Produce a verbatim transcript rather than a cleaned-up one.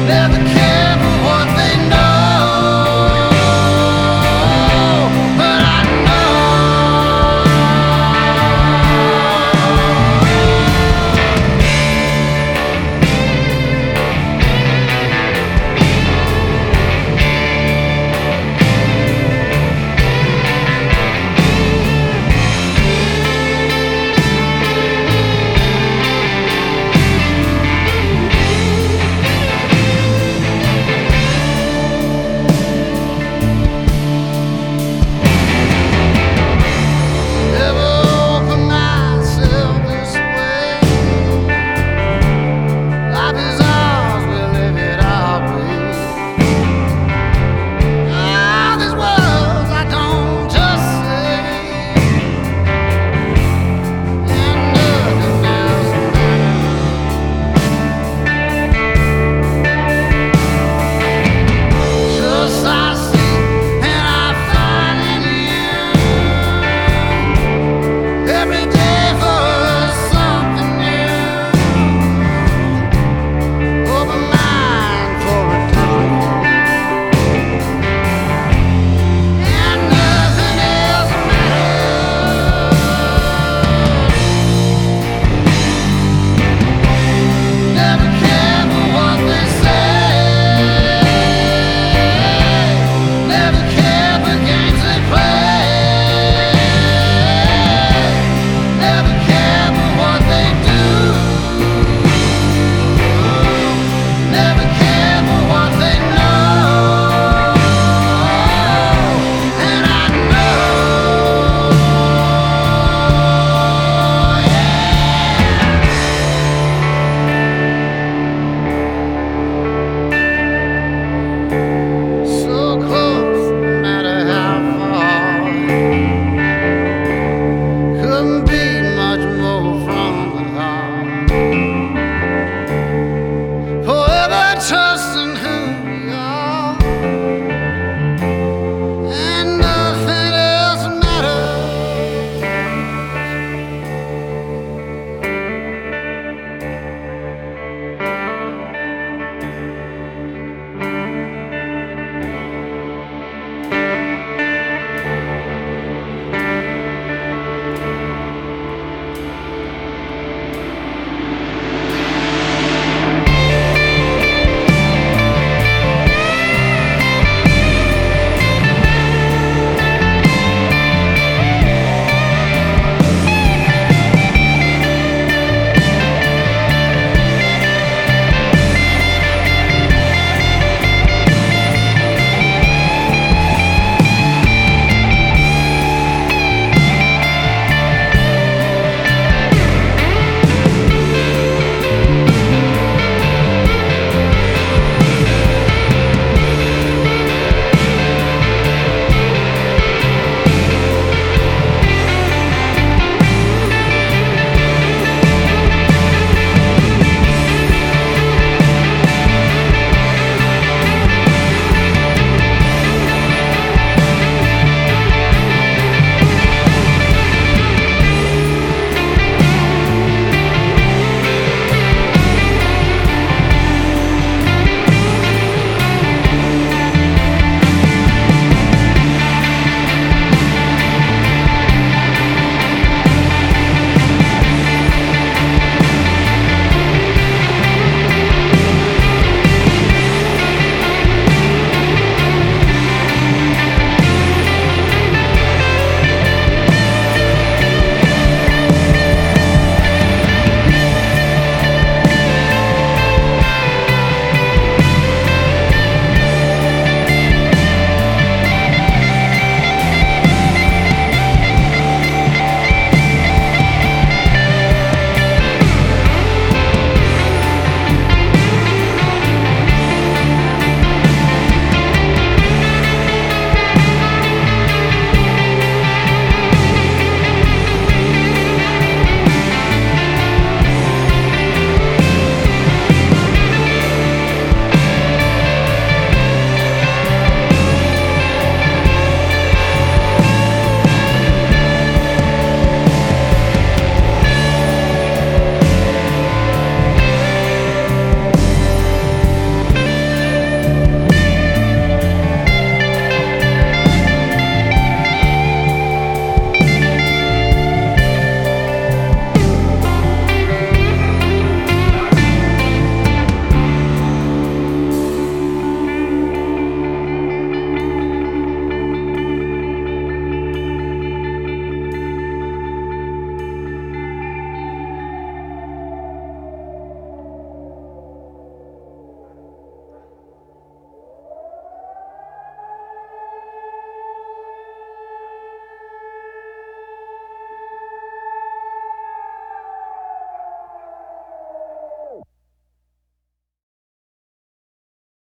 never care for what they know, but I know. Never open myself this way. Life is ours, we live it our way. Ah, these words I don't just say, and nothing else matters. Just I see and I find in you every day for us something new. Open mind for a different, and nothing else matters. Never care for what they say, never care for games they play, never care for what they do, never care for what they know, and I know, yeah.